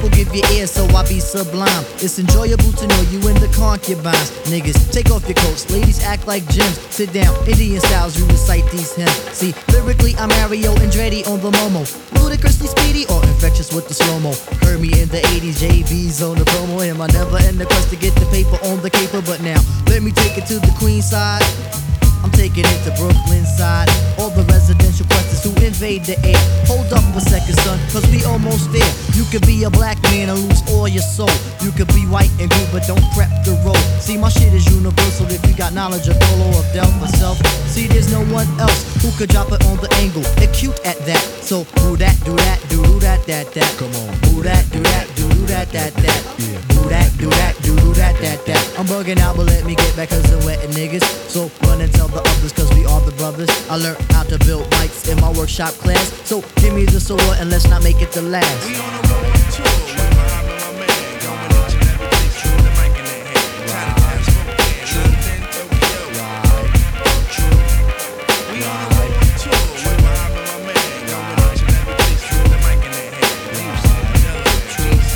give you ear, so I be sublime. It's enjoyable to know you in the concubines. Niggas, take off your coats, ladies act like gems. Sit down, Indian styles, you recite these hymns. See, lyrically I'm Mario Andretti on the Momo, ludicrously speedy or infectious with the slow-mo. Heard me in the 80s, JB's on the promo. Am I never in the quest to get the paper on the caper? But now, let me take it to the Queen side. I'm taking it to Brooklyn side. All the residential questions who invade the air. Hold up a second, son, cause we almost there. You could be a black man and lose all your soul. You could be white and blue, but don't prep the road. See, my shit is universal if you got knowledge of Dolo or Del myself. See, there's no one else who could drop it on the angle. They're cute at that. So, do that, do that, do that, that. Come on. Do that, do that, do that, that. Yeah. Do that, do that, do that, that. I'm bugging out, but let me get back cause I'm wetting niggas. So, run and tell the others cause we are the brothers. I learned how to build mics in my workshop class. So give me the sword and let's not make it the last. We on the road tour with my man, going each and every place, true, the mic in their hand. Chinatown, Spokane, London, Tokyo. True. We on the road tour with my man, going each and every place, true, the mic in their hand. Houston, Delaware, DC,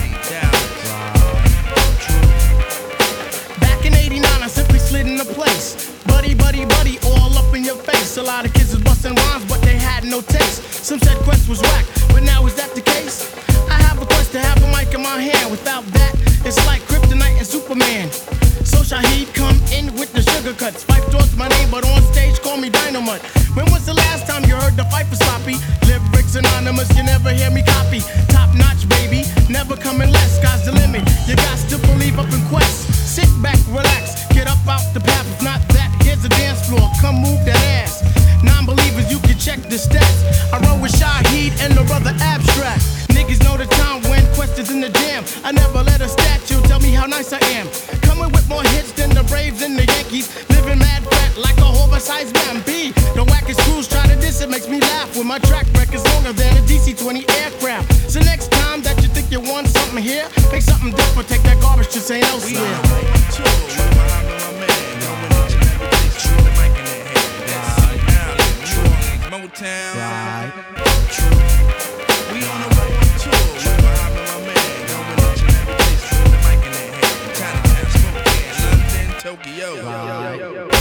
Dallas. True. Back in '89, I simply slid into place. Buddy, all up in your face. A lot of kids was busting rhymes, but they had no taste. Some said Quest was whack, but now is that the case? I have a quest to have a mic in my hand. Without that, it's like Kryptonite and Superman. So Shaheed come in with the sugar cuts. Fife Dog's my name, but on stage call me Dynamite. When was the last time you heard the fight for sloppy? Lyrics anonymous, you never hear me copy. Top notch, baby, never coming less. Sky's the limit, you got to believe up in Quest. Sit back, relax, get up out the path. If not that, here's the dance floor, come move that ass. Non-believers, you can check the stats. I roll with Shaheed and the brother Abstract. Niggas know the time when Quest is in the jam. I never let a statue tell me how nice I am. Coming with more hits than the Braves and the Yankees. Living mad fat like a oversized man. B, the wackest crews try to diss it, makes me laugh. When my track record's longer than a DC-20 aircraft. So next time that you think you want something here, make something different, take that garbage to St. Elsewhere. We on the road tour with my man, going each and every place, true, the mic in their hand. That's Allen, New Orleans, Motown. Right. True. We on the road tour with my man, going each and every place, true, the mic in their hand. Chinatown, Spokane, London, Tokyo. Right.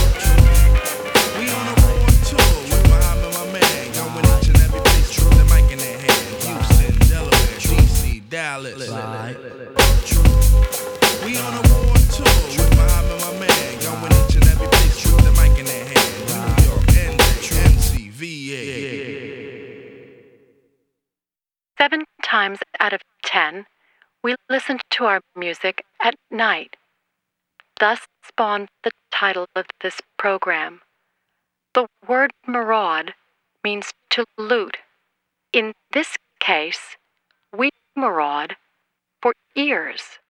We on the road tour with my man, going each and every place, true, the mic in their hand. Houston, Delaware, DC, Dallas. Right. True. We on the road tour with my man, going each and every place, true, the mic in their hand. New York, NJ, MC, VA. 7 times out of 10, we listen to our music at night. Thus spawned the title of this program. The word maraud means to loot. In this case, we maraud for ears.